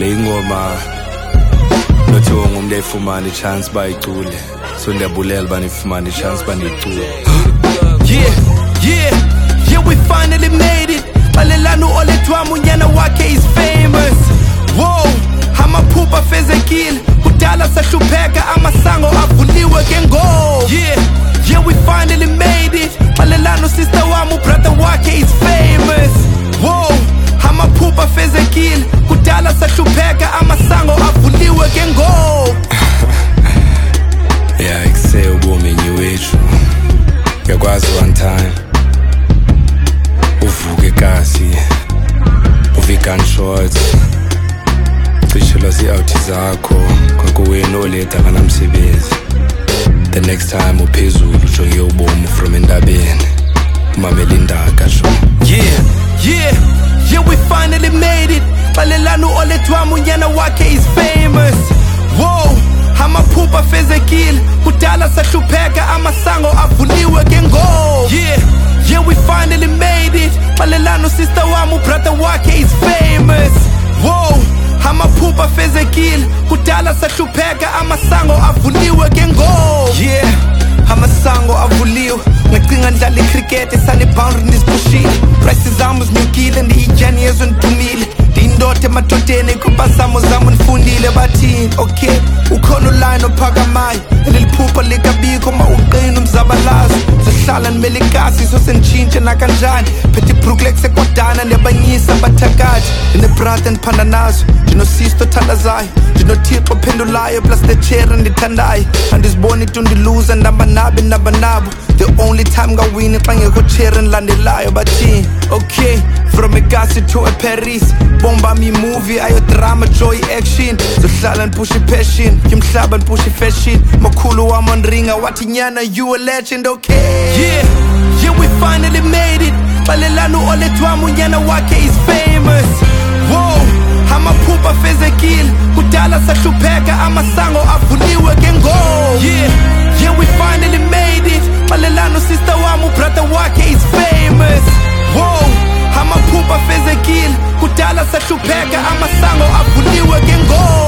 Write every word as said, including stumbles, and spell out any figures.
ingoma nothiwa ngumntu ayifumana ichance bayicule, so ndiyabulela banifumana ichance baniyicule. Yeah, yeah, yeah, we finally made it. Balelano oletwa munyana wake is famous. Whoa, amaphupha fezekile, kudala sahlupheka amasango avuliwe ke ngo. Yeah, yeah, we finally made it. Balelano sister wami brother wake is famous. Whoa, amaphupha fezekile, kudala sahlupheka amasango avuliwe ke ngo. Yeah, ikuse ubomi nyiwethu, uyakwazi one time uvuke kasi uve gunshots cishelwa zi-out zakho kwakuwena oleta kanamsebenzi. The next time uphezulu ujonge ubomi from endabeni umamela indaka sho. Yeah, yeah, yeah, we finally made it. Balelano oletwa munyana wake is famous. Whoa, amaphupha fezekile, kudala sahlupheka amasango avuliwe ke ngo. Yeah, yeah, we finally made it. Balelano sister wami brother wake is famous. Whoa, amaphupha fezekile, kudala sahlupheka amasango avuliwe ke ngo. Yeah, amasango avuliwe, ngicinga ndlala icricket esane boundary ndisipushile. Prices zami zinyukile ndiyijani yezwe ndidumile, ndiyindoda emadodeni kubasamo zami ndifundile bathini. Okay, ukhona uline ophakamayo, leliphupha likabikho ma uqina umzabalazo. Zihlala nimele ikasi so senditshintshe nakanjani, phethe ibrooklex sekwadana nebanyisa bathakathi. Ndinebrother ndiphanda nazo, ndinosister othandazayo, ndinothixo ophendulayo plus the cherry ndithandayo. Andiziboni tu ndiluza ndihamba nabe naba nabo, the only time ngawini xa ngekho cherry ndilandelayo bathini. Okay, from eGasi to eParis, bomba mi movie ayo drama joy action. Zohlala ndipush passion, ngimhlaba ndipush fashion. Makhulu wami onringa wathi nyana you a legend. Okay, yeah, yeah, we finally made it. Balelano oletwa munyana wake is famous. Whoa, amaphupha fezekile, kudala sahlupheka amasango avuliwe ke ngo. Yeah, yeah, we finally made it. Balelano sister wami brother wake is famous. Whoa, amaphupha fezekile, kudala sahlupheka amasango avuliwe ke ngo.